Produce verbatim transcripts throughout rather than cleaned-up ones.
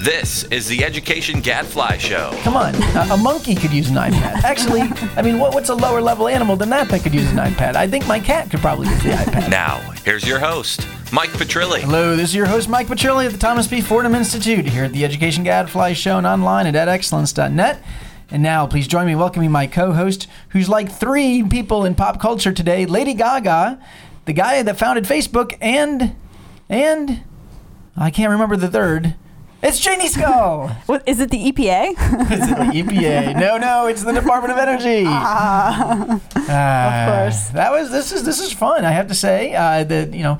This is the Education Gadfly Show. Come on, a, a monkey could use an iPad. Actually, I mean, what, what's a lower level animal than that that could use an iPad? I think my cat could probably use the iPad. Now, here's your host, Mike Petrilli. Hello, this is your host, Mike Petrilli of the Thomas B. Fordham Institute here at the Education Gadfly Show and online at ed excellence dot net. And now, please join me in welcoming my co-host, who's like three people in pop culture today, Lady Gaga, the guy that founded Facebook, and, and, I can't remember the third. It's Janie Skull. What, is it the E P A? Is it the E P A? No, no, it's the Department of Energy. Ah, Uh, of course. That was this is this is fun. I have to say uh, that you know.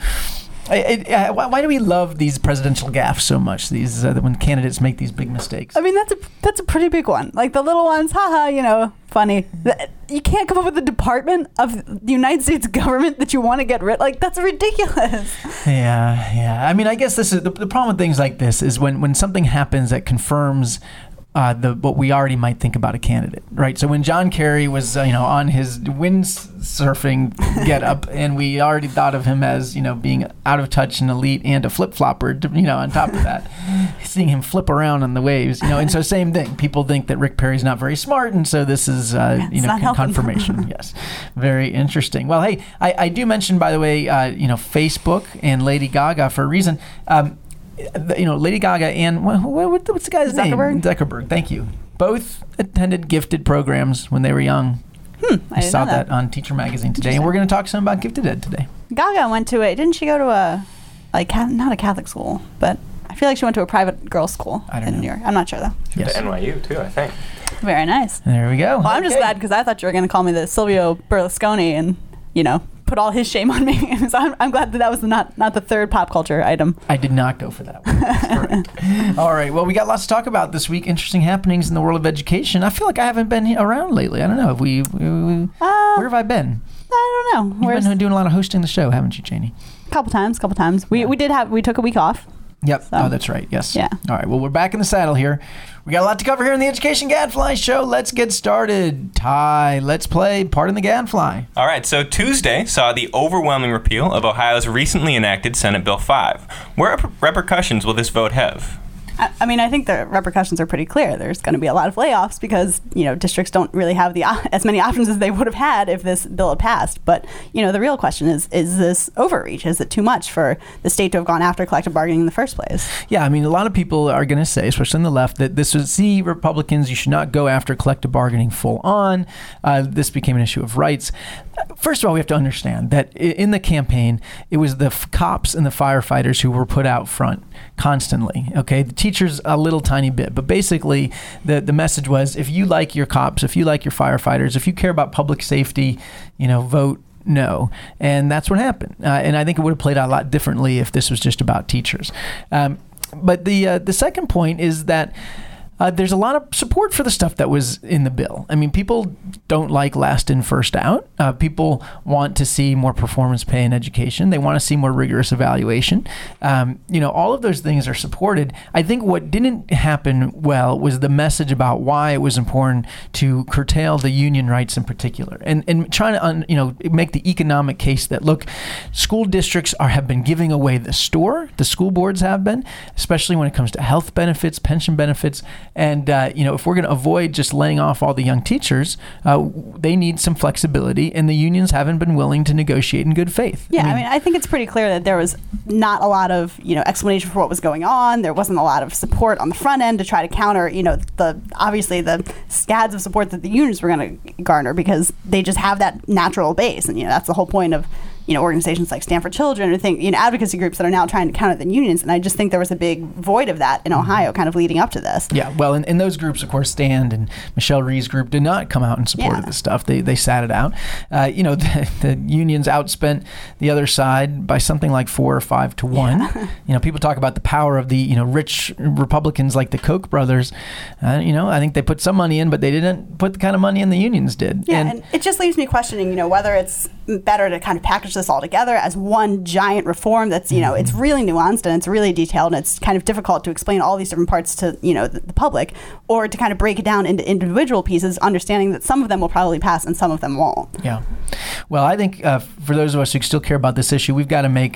It, it, uh, why, why do we love these presidential gaffes so much? These uh, when candidates make these big mistakes. I mean, that's a that's a pretty big one. Like the little ones, haha, you know, funny. You can't come up with a department of the United States government that you want to get rid. Like that's ridiculous. Yeah, yeah. I mean, I guess this is the, the problem with things like this is when when something happens that confirms Uh, the what we already might think about a candidate, right? So when John Kerry was, uh, you know, on his windsurfing get-up, and we already thought of him as, you know, being out of touch and elite and a flip-flopper, you know, on top of that, seeing him flip around on the waves, you know, and so same thing. People think that Rick Perry's not very smart, and so this is, uh, yeah, you know, con- confirmation. Yes, very interesting. Well, hey, I, I do mention, by the way, uh, you know, Facebook and Lady Gaga for a reason. Um, You know, Lady Gaga and what, what, what's the guy's Zuckerberg? name? Zuckerberg. Thank you. Both attended gifted programs when they were young. Hmm, I, I didn't saw know that. that on Teacher Magazine today, and we're going to talk some about Gifted Ed today. Gaga went to a. Didn't she go to a, like, ca- not a Catholic school, but I feel like she went to a private girls' school I don't in know. New York. I'm not sure though. Yes. To N Y U too, I think. Very nice. There we go. Well, I'm just Okay. glad because I thought you were going to call me the Silvio Berlusconi and, you know, put all his shame on me. So I'm, I'm glad that that was not not the third pop culture item. I did not go for that one. That's correct. All right. Well, we got lots to talk about this week. Interesting happenings in the world of education. I feel like I haven't been he- around lately. I don't know. Have we, we, we Uh, where have I been? I don't know. You've Where's been doing a lot of hosting the show, haven't you, Janie? a couple times, couple times. We Yeah. we did have we took a week off. Yep. So- Oh, that's right. Yes. Yeah. All right. Well, we're back in the saddle here. We got a lot to cover here in the Education Gadfly Show. Let's get started. Ty, let's play Pardon the Gadfly. All right, so Tuesday saw the overwhelming repeal of Ohio's recently enacted Senate Bill five. What repercussions will this vote have? I, I mean, I think the repercussions are pretty clear. There's going to be a lot of layoffs because, you know, districts don't really have the as many options as they would have had if this bill had passed. But, you know, the real question is, is this overreach? Is it too much for the state to have gone after collective bargaining in the first place? Yeah, I mean, a lot of people are going to say, especially on the left, that this was, see, Republicans, you should not go after collective bargaining full on. Uh, this became an issue of rights. First of all, we have to understand that i- in the campaign, it was the f- cops and the firefighters who were put out front constantly. Okay, the teachers a little tiny bit, but basically the the message was: if you like your cops, if you like your firefighters, if you care about public safety, you know, vote no. And that's what happened. Uh, and I think it would have played out a lot differently if this was just about teachers. Um, but the uh, the second point is that. Uh, there's a lot of support for the stuff that was in the bill. I mean, people don't like last in, first out. Uh, people want to see more performance pay in education. They want to see more rigorous evaluation. Um, you know, all of those things are supported. I think what didn't happen well was the message about why it was important to curtail the union rights in particular, and and trying to un, you know make the economic case that look, school districts are have been giving away the store. The school boards have been, especially when it comes to health benefits, pension benefits. And, uh, you know, if we're going to avoid just laying off all the young teachers, uh, they need some flexibility, and the unions haven't been willing to negotiate in good faith. Yeah, I mean, I, mean, I think it's pretty clear that there was not a lot of, you know, explanation for what was going on. There wasn't a lot of support on the front end to try to counter, you know, the obviously the scads of support that the unions were going to garner because they just have that natural base. And, you know, that's the whole point of, you know, organizations like Stand for Children or think, you know, advocacy groups that are now trying to counter the unions. And I just think there was a big void of that in Ohio kind of leading up to this. Yeah, well, and, and those groups, of course, Stand and Michelle Rhee's group did not come out in support Yeah. of this stuff. They they sat it out. Uh, you know, the, the unions outspent the other side by something like four or five to one. Yeah. You know, people talk about the power of the, you know, rich Republicans like the Koch brothers. Uh, you know, I think they put some money in, but they didn't put the kind of money in the unions did. Yeah, and, and it just leaves me questioning, you know, whether it's better to kind of package this all together as one giant reform that's, you know, it's really nuanced and it's really detailed and it's kind of difficult to explain all these different parts to, you know, the, the public, or to kind of break it down into individual pieces, understanding that some of them will probably pass and some of them won't. Yeah. Well, I think uh, for those of us who still care about this issue, we've got to make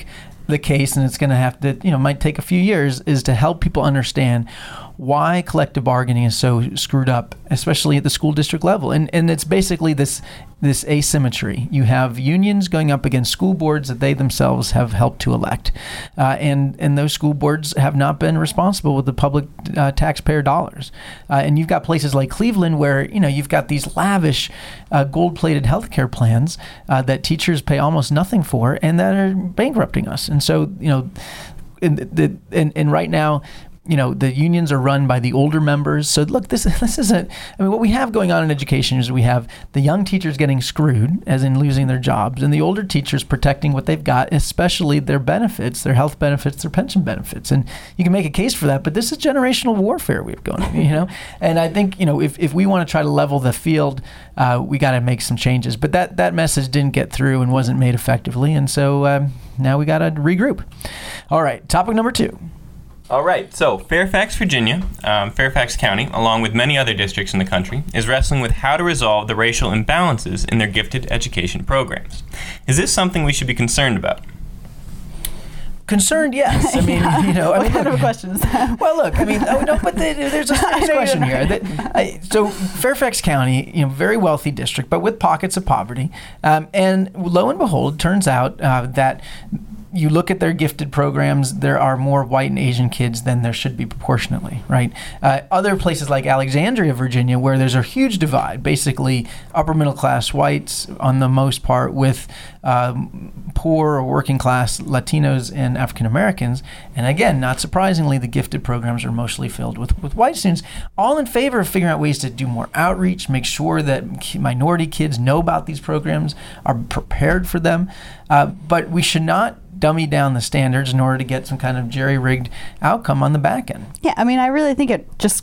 the case, and it's going to have to, you know, might take a few years, is to help people understand why collective bargaining is so screwed up, especially at the school district level. And and it's basically this this asymmetry. You have unions going up against school boards that they themselves have helped to elect. Uh, and, and those school boards have not been responsible with the public uh, taxpayer dollars. Uh, and you've got places like Cleveland where, you know, you've got these lavish uh, gold-plated healthcare plans uh, that teachers pay almost nothing for and that are bankrupting us. And so, you know, in the, and, and right now, you know, the unions are run by the older members. So look, this this isn't, I mean, what we have going on in education is we have the young teachers getting screwed, as in losing their jobs, and the older teachers protecting what they've got, especially their benefits, their health benefits, their pension benefits. And you can make a case for that, but this is generational warfare we have going on, you know? And I think, you know, if, if we want to try to level the field, uh, we got to make some changes. But that, that message didn't get through and wasn't made effectively. And so um, now we got to regroup. All right, topic number two. All right, so Fairfax, Virginia, um, Fairfax County, along with many other districts in the country, is wrestling with how to resolve the racial imbalances in their gifted education programs. Is this something we should be concerned about? Concerned, yes. I mean, Yeah. you know, I What mean, kind look, of question is that? well, look, I mean, oh, no, but the, there's a serious question here. That, I, so Fairfax County, you know, very wealthy district, but with pockets of poverty, um, and lo and behold, turns out uh, that. You look at their gifted programs, there are more white and Asian kids than there should be proportionately, right? Uh, other places like Alexandria, Virginia, where there's a huge divide, basically upper middle class whites on the most part with um, poor or working class Latinos and African Americans. And again, not surprisingly, the gifted programs are mostly filled with, with white students, all in favor of figuring out ways to do more outreach, make sure that minority kids know about these programs, are prepared for them. Uh, but we should not dummy down the standards in order to get some kind of jerry-rigged outcome on the back end. Yeah, I mean, I really think it just,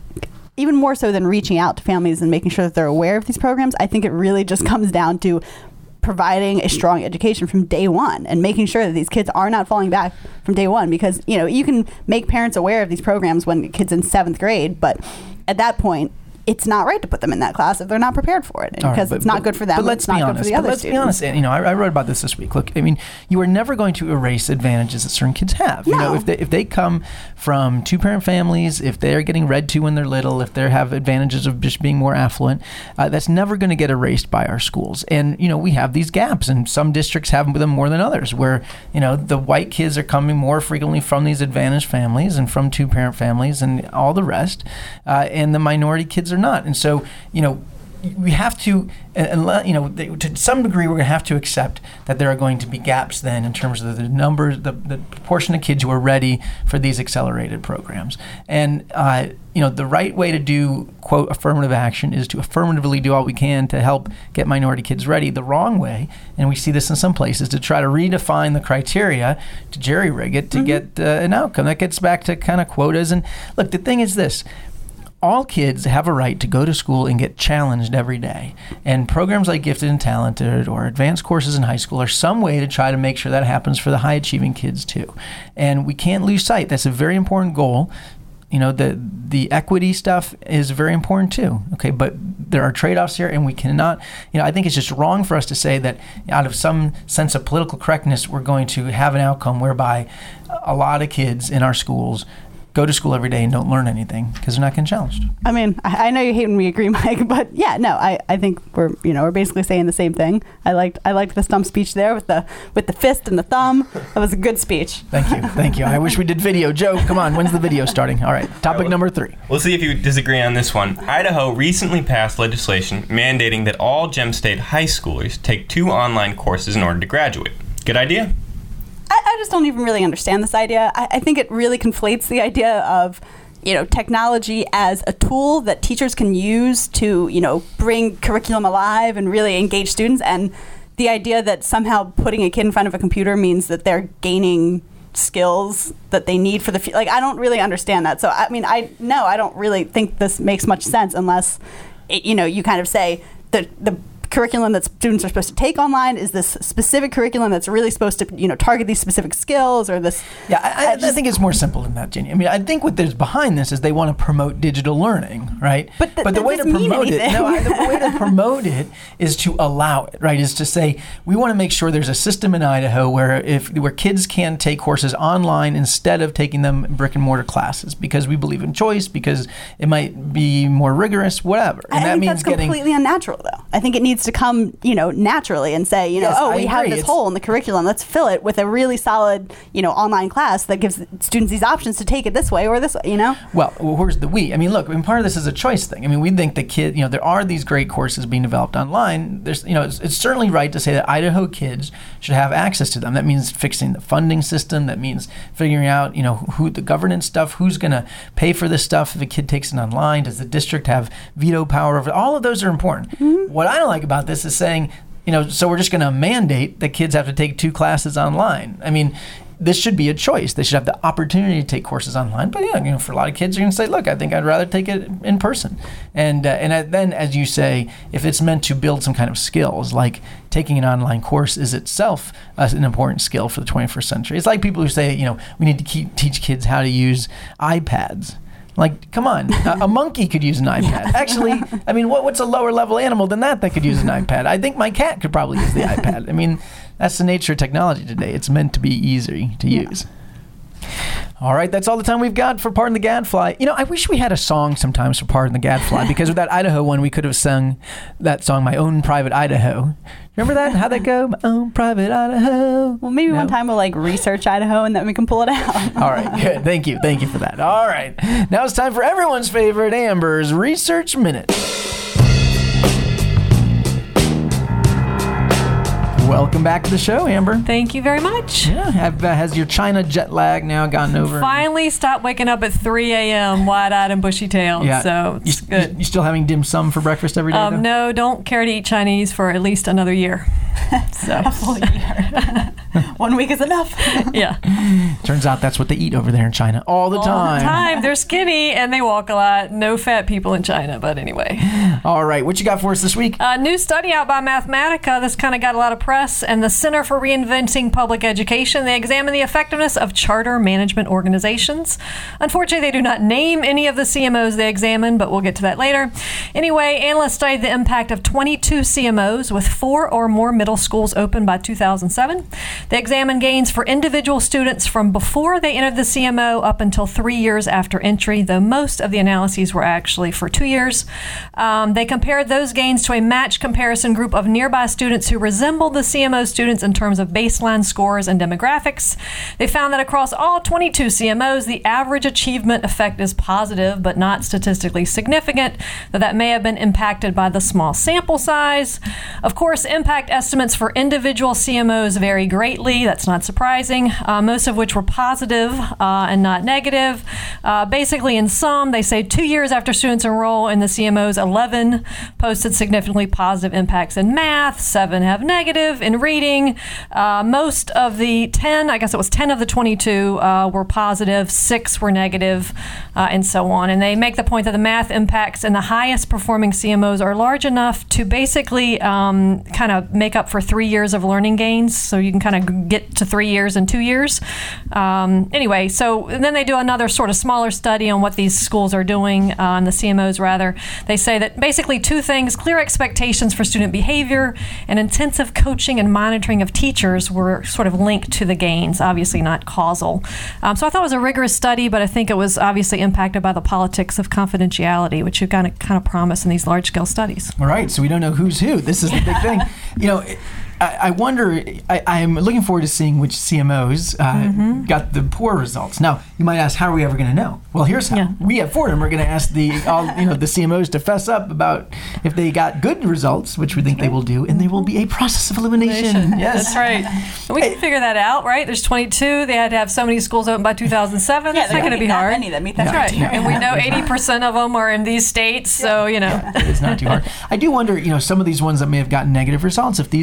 even more so than reaching out to families and making sure that they're aware of these programs, I think it really just comes down to providing a strong education from day one and making sure that these kids are not falling back from day one. Because, you know, you can make parents aware of these programs when the kid's in seventh grade, but at that point, it's not right to put them in that class if they're not prepared for it, because right, but, it's not but, good for them. But let's it's not be good honest. for the But other let's students. be honest. And, you know, I, I wrote about this this week. Look, I mean, you are never going to erase advantages that certain kids have. You No. know, if they if they come from two-parent families, if they are getting read to when they're little, if they have advantages of just being more affluent, uh, that's never going to get erased by our schools. And you know, we have these gaps, and some districts have them more than others, where you know the white kids are coming more frequently from these advantaged families and from two-parent families and all the rest, uh, and the minority kids are not. And so, you know. We have to, and you know, to some degree, we're going to have to accept that there are going to be gaps then in terms of the numbers, the, the proportion of kids who are ready for these accelerated programs. And, uh, you know, the right way to do, quote, affirmative action is to affirmatively do all we can to help get minority kids ready. The wrong way, and we see this in some places, to try to redefine the criteria, to jerry-rig it, to mm-hmm. get uh, an outcome. That gets back to kind of quotas. And look, the thing is this. All kids have a right to go to school and get challenged every day. And programs like Gifted and Talented or advanced courses in high school are some way to try to make sure that happens for the high-achieving kids too. And we can't lose sight. That's a very important goal. You know, the the equity stuff is very important too. Okay, but there are trade-offs here, and we cannot, you know, I think it's just wrong for us to say that out of some sense of political correctness, we're going to have an outcome whereby a lot of kids in our schools go to school every day and don't learn anything because they're not getting challenged. I mean, I, I know you hate when we agree, Mike, but yeah, no, I, I think we're you know we're basically saying the same thing. I liked I liked the stump speech there with the with the fist and the thumb. That was a good speech. Thank you, thank you. I wish we did video. Joe, come on, when's the video starting? All right, topic number three. We'll see if you disagree on this one. Idaho recently passed legislation mandating that all Gem State high schoolers take two online courses in order to graduate. Good idea? I just don't even really understand this idea. I, I think it really conflates the idea of, you know, technology as a tool that teachers can use to, you know, bring curriculum alive and really engage students, and the idea that somehow putting a kid in front of a computer means that they're gaining skills that they need for the future. Like, I don't really understand that. So, I mean, I no, I don't really think this makes much sense unless, it, you know, you kind of say the the curriculum that students are supposed to take online? Is this specific curriculum that's really supposed to, you know, target these specific skills, or this? Yeah, I, I, I think it's more simple than that, Jenny. I mean, I think what there's behind this is they want to promote digital learning, right? But, th- but the that way to doesn't mean promote it, anything. no, I, the way to promote it is to allow it, right? Is to say we want to make sure there's a system in Idaho where if where kids can take courses online instead of taking them in brick and mortar classes, because we believe in choice, because it might be more rigorous, whatever. And I that think means that's getting completely unnatural, though. I think it needs to come, you know, naturally and say, you know, Yes, oh, I we have agree. this It's- hole in the curriculum. Let's fill it with a really solid, you know, online class that gives students these options to take it this way or this way, you know? Well, where's the we? I mean, look, I mean, part of this is a choice thing. I mean, we think the kid, you know, there are these great courses being developed online. There's, you know, it's, it's certainly right to say that Idaho kids should have access to them. That means fixing the funding system. That means figuring out, you know, who the governance stuff, who's going to pay for this stuff if a kid takes it online. Does the district have veto power over it? All of those are important. Mm-hmm. What I don't like about this is saying, you know, so we're just going to mandate that kids have to take two classes online. I mean, this should be a choice. They should have the opportunity to take courses online. But yeah, you know, for a lot of kids, you're going to say, "Look, I think I'd rather take it in person." And uh, and then, as you say, if it's meant to build some kind of skills, like taking an online course is itself uh, an important skill for the twenty-first century. It's like people who say, you know, we need to keep, teach kids how to use iPads. Like, come on, a, a monkey could use an iPad. Actually, I mean, what, what's a lower level animal than that that could use an iPad? I think my cat could probably use the iPad. I mean, that's the nature of technology today. It's meant to be easy to use. All right, that's all the time we've got for Pardon the Gadfly. You know, I wish we had a song sometimes for Pardon the Gadfly, because with that Idaho one, we could have sung that song, My Own Private Idaho. Remember that? How'd that go? My own private Idaho. Well, maybe No? one time we'll like research Idaho and then we can pull it out. All right, good. Thank you. Thank you for that. All right. Now it's time for everyone's favorite, Amber's Research Minute. Welcome back to the show, Amber. Thank you very much. Yeah, have, uh, has your China jet lag now gotten over? Finally stopped waking up at three a.m. wide-eyed and bushy-tailed, Yeah. so it's you, good. You, you still having dim sum for breakfast every day? though? Um, no, don't care to eat Chinese for at least another year. So, One week is enough. yeah. Turns out that's what they eat over there in China all the All time. the time. They're skinny and they walk a lot. No fat people in China, but anyway. All right, what you got for us this week? A new study out by Mathematica. This kind of got a lot of press. And the Center for Reinventing Public Education. They examine the effectiveness of charter management organizations. Unfortunately, they do not name any of the C M Os they examined, but we'll get to that later. Anyway, analysts studied the impact of twenty-two C M Os with four or more middle schools open by two thousand seven. They examined gains for individual students from before they entered the C M O up until three years after entry, though most of the analyses were actually for two years. Um, they compared those gains to a matched comparison group of nearby students who resembled the C M O students in terms of baseline scores and demographics. They found that across all twenty-two C M Os, the average achievement effect is positive, but not statistically significant, though that may have been impacted by the small sample size. Of course, impact estimates for individual C M Os vary greatly. That's not surprising, uh, most of which were positive uh, and not negative. Uh, basically, in sum, they say two years after students enroll in the C M Os, eleven posted significantly positive impacts in math, seven have negative in reading. Uh, most of the ten, I guess it was ten of the twenty-two uh, were positive, six were negative, uh, and so on. And they make the point that the math impacts in the highest performing C M Os are large enough to basically um, kind of make up for three years of learning gains. So you can kind of get to three years in two years. Um, anyway, so and then they do another sort of smaller study on what these schools are doing, uh, and the C M Os rather. They say that basically two things: clear expectations for student behavior and intensive coaching and monitoring of teachers were sort of linked to the gains, obviously not causal. Um, so I thought it was a rigorous study, but I think it was obviously impacted by the politics of confidentiality, which you kind of kind of promise in these large-scale studies. All right, so we don't know who's who. This is the big thing. You know, I, I wonder, I, I'm looking forward to seeing which C M Os uh, mm-hmm. got the poor results. Now, you might ask, how are we ever going to know? Well, here's how. Yeah. We at Fordham are going to ask the all, you know, the C M Os to fess up about if they got good results, which we think they will do, and there will be a process of elimination. Yes. That's right. And we can figure that out, right? There's twenty-two. They had to have so many schools open by two thousand seven. Yeah, That's not going to be that hard. Many that meet that That's right. criteria. And we know eighty percent of them are in these states, so, you know. It's not too hard. I do wonder, you know, some of these ones that may have gotten negative results, if these could have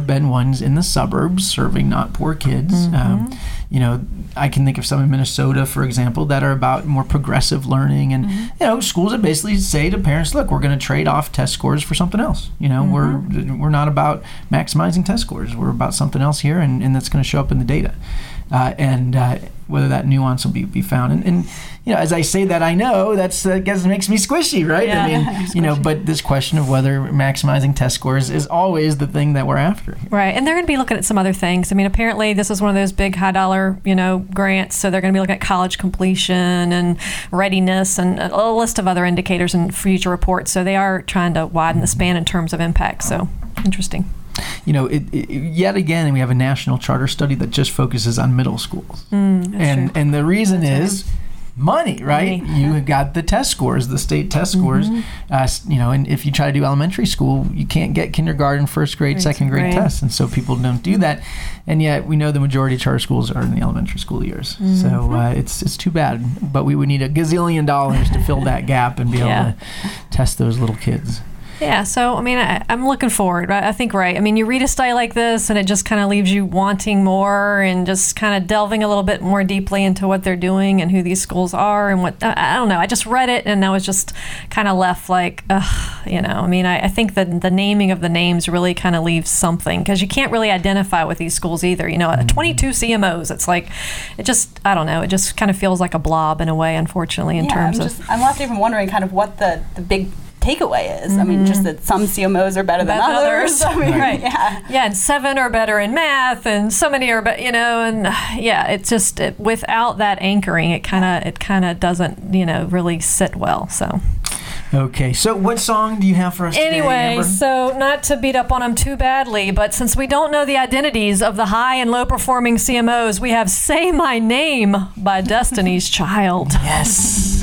have been ones in the suburbs serving not poor kids. Mm-hmm. Um, you know, I can think of some in Minnesota, for example, that are about more progressive learning, and Mm-hmm. you know, schools that basically say to parents, "Look, we're going to trade off test scores for something else. You know, Mm-hmm. we're we're not about maximizing test scores. We're about something else here, and, and that's going to show up in the data." Uh, and uh, whether that nuance will be, be found. And, and, you know, as I say that, I know that's, uh, guess it makes me squishy, right? Yeah. I mean, you know, but this question of whether maximizing test scores is always the thing that we're after here. Right, and they're going to be looking at some other things. I mean, apparently this is one of those big high dollar, you know, grants, so they're going to be looking at college completion and readiness and a list of other indicators in future reports. So they are trying to widen the span in terms of impact. So interesting. You know, it, it, yet again, we have a national charter study that just focuses on middle schools. Mm, that's and true. and the reason is money, right? Money. You have got the test scores, the state test scores. Mm-hmm. Uh, s- you know, and if you try to do elementary school, you can't get kindergarten, first grade, Right, second grade right. tests, and so people don't do that. And yet, we know the majority of charter schools are in the elementary school years. Mm-hmm. So uh, it's it's too bad. But we would need a gazillion dollars to fill that gap and be able Yeah. to test those little kids. Yeah, so I mean, I, I'm looking forward. Right? I think right. I mean, you read a study like this, and it just kind of leaves you wanting more, and just kind of delving a little bit more deeply into what they're doing and who these schools are, and what I, I don't know. I just read it, and I was just kind of left like, ugh, you know. I mean, I, I think that the naming of the names really kind of leaves something, because you can't really identify with these schools either. You know, twenty-two C M Os. It's like, it just, I don't know. It just kind of feels like a blob in a way, unfortunately, in yeah, terms I'm of. just, I'm left even wondering kind of what the, the big takeaway is. I mean, just that some C M Os are better than Than others. others. I mean, Right. yeah. Yeah, and seven are better in math, and so many are, be- you know, and yeah, it's just it, without that anchoring, it kind of it kind of doesn't, you know, really sit well. So Okay, so what song do you have for us today, anyway, Amber? so not to beat up on them too badly, but since we don't know the identities of the high and low performing C M Os, we have "Say My Name" by Destiny's Child. Yes.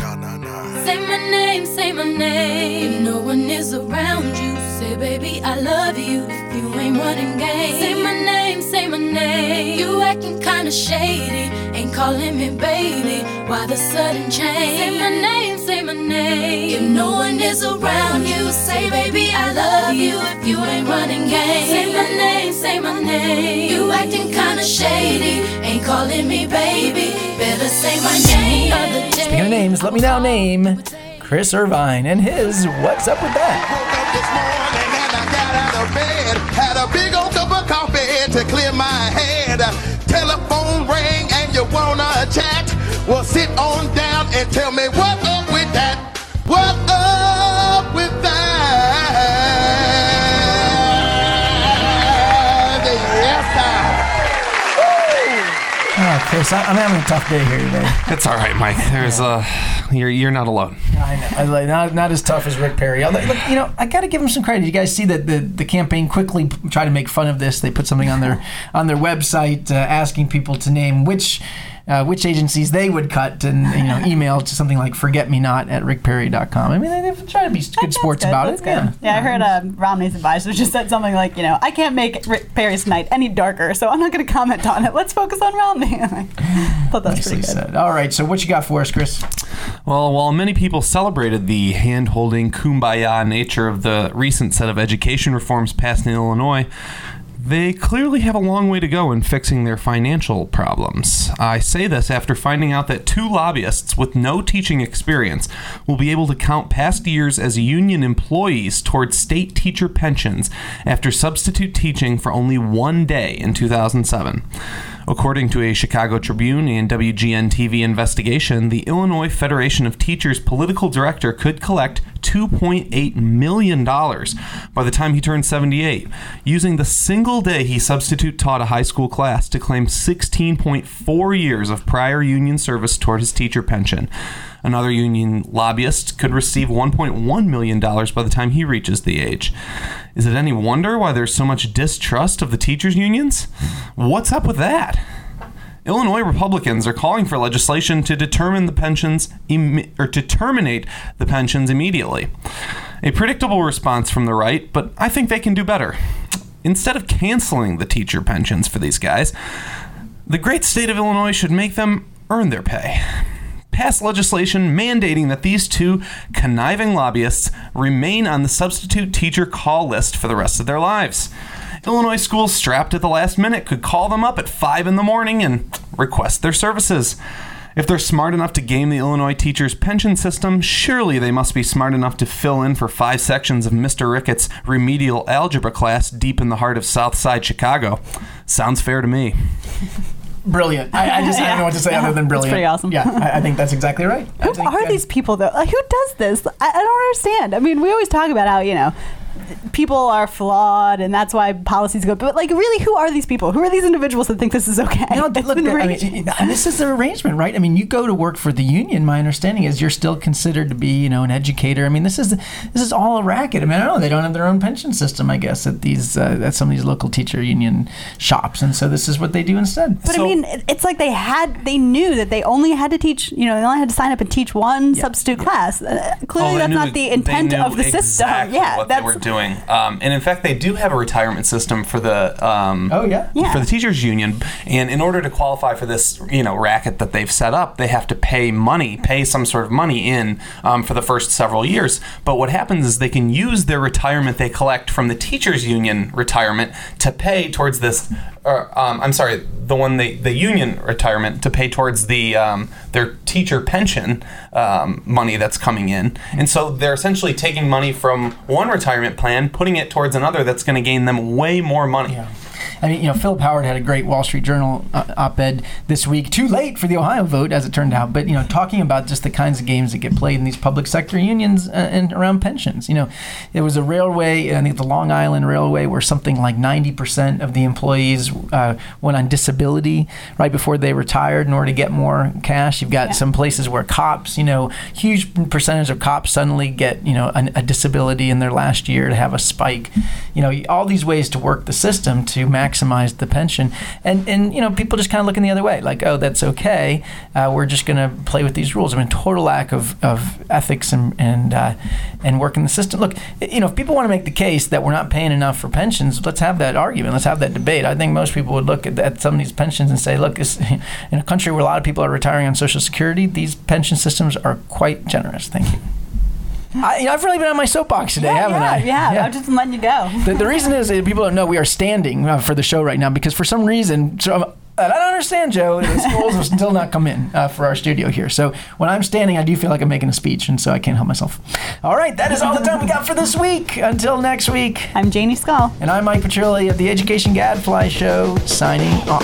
Say my name, say my name. If no one is around you, say, baby, I love you. If you ain't running game, say my name, say my name. You acting kinda shady, ain't calling me baby. Why the sudden change? Say my name, say my name. If no one is around you, say, baby, I love you. If you ain't running game, say my name, say my name. You acting kinda shady, ain't calling me baby. Better say my name. Other day, Speaking of names, let me now name Chris Irvine and his What's Up With That? Woke up this morning and I got out of bed. Had a big old cup of coffee to clear my head. Telephone rang and you wanna chat? Well, sit on down and tell me what up with that? What up with that? Yes, sir. Oh, Chris, I- I'm having a tough day here today. It's all right, Mike. There's uh, you're you're not alone. I know. I like, not, not as tough as Rick Perry. Although, look, you know, I got to give him some credit. You guys see that the, the campaign quickly p- tried to make fun of this. They put something on their on their website uh, asking people to name which uh, which agencies they would cut, and you know, email to something like forget me not at rick perry dot com. I mean, they- they've tried to be good sports Good, about that's it. good. Yeah, I heard uh, Romney's advisor just said something like, you know, I can't make Rick Perry's night any darker, so I'm not going to comment on it. Let's focus on Romney. I thought that was Nicely pretty good. said. All right, so what you got for us, Chris? Well, while many people celebrated the hand-holding kumbaya nature of the recent set of education reforms passed in Illinois, they clearly have a long way to go in fixing their financial problems. I say this after finding out that two lobbyists with no teaching experience will be able to count past years as union employees towards state teacher pensions after substitute teaching for only one day in two thousand seven. According to a Chicago Tribune and W G N T V investigation, the Illinois Federation of Teachers political director could collect two point eight million dollars by the time he turned seventy-eight, using the single day he substitute taught a high school class to claim sixteen point four years of prior union service toward his teacher pension. Another union lobbyist could receive one point one million dollars by the time he reaches the age. Is it any wonder why there's so much distrust of the teachers' unions? What's up with that? Illinois Republicans are calling for legislation to determine the pensions Im- or to terminate the pensions immediately. A predictable response from the right, but I think they can do better. Instead of canceling the teacher pensions for these guys, the great state of Illinois should make them earn their pay. Pass legislation mandating that these two conniving lobbyists remain on the substitute teacher call list for the rest of their lives. Illinois schools strapped at the last minute could call them up at five in the morning and request their services. If they're smart enough to game the Illinois teachers' pension system, surely they must be smart enough to fill in for five sections of Mister Ricketts' remedial algebra class deep in the heart of Southside Chicago. Sounds fair to me. Brilliant. I, I just I don't know what to say other than brilliant. It's pretty awesome. Yeah, I, I think that's exactly right. I Who think, are uh, these people, though? Like, who does this? I, I don't understand. I mean, we always talk about how, you know, people are flawed and that's why policies go. But, like, really, who are these people? Who are these individuals that think this is okay? You know, It's look, been I arranged. mean, and this is the arrangement, right? I mean, you go to work for the union. My understanding is you're still considered to be, you know, an educator. I mean, this is this is all a racket. I mean, I don't know. They don't have their own pension system, I guess, at these uh, at some of these local teacher union shops, and so this is what they do instead. But So- I mean, it- it's like they had, they knew that they only had to teach, you know, they only had to sign up and teach one substitute class. Uh, clearly, Oh, they that's knew- not the intent they knew of the system. exactly Yeah, what that's they were doing. Um, and in fact, they do have a retirement system for the um, Oh yeah. Yeah. for the teachers union. And in order to qualify for this, you know, racket that they've set up, they have to pay money, pay some sort of money in um, for the first several years. But what happens is they can use their retirement they collect from the teachers union retirement to pay towards this. Or, um, I'm sorry, the one they, the union retirement to pay towards the um, their teacher pension um, money that's coming in, and so they're essentially taking money from one retirement plan, putting it towards another that's going to gain them way more money. Yeah. I mean, you know, Philip Howard had a great Wall Street Journal uh, op-ed this week. Too late for the Ohio vote, as it turned out. But you know, talking about just the kinds of games that get played in these public sector unions uh, and around pensions. You know, there was a railway, I think the Long Island Railway, where something like ninety percent of the employees uh, went on disability right before they retired in order to get more cash. You've got Yeah. some places where cops, you know, huge percentage of cops suddenly get, you know, an, a disability in their last year to have a spike. You know, all these ways to work the system to maximize the pension, and and you know, people just kind of looking the other way, like, oh, that's okay. Uh, we're just going to play with these rules. I mean, total lack of, of ethics and and uh, and working the system. Look, you know, if people want to make the case that we're not paying enough for pensions, let's have that argument. Let's have that debate. I think most people would look at, at some of these pensions and say, look, this, in a country where a lot of people are retiring on Social Security, these pension systems are quite generous. Thank you. I, you know, I've really been on my soapbox today, yeah, haven't yeah, I? yeah, I'm just letting you go. The, the reason is that people don't know we are standing uh, for the show right now because for some reason, so um, I don't understand, Joe. The schools will still not come in uh, for our studio here. So when I'm standing, I do feel like I'm making a speech, and so I can't help myself. All right, that is all the time we got for this week. Until next week. I'm Janie Skull. And I'm Mike Petrilli of the Education Gadfly Show, signing off.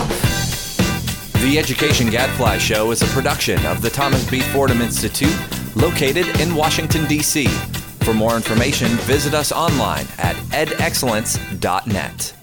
The Education Gadfly Show is a production of the Thomas B. Fordham Institute, located in Washington, D C For more information, visit us online at ed excellence dot net.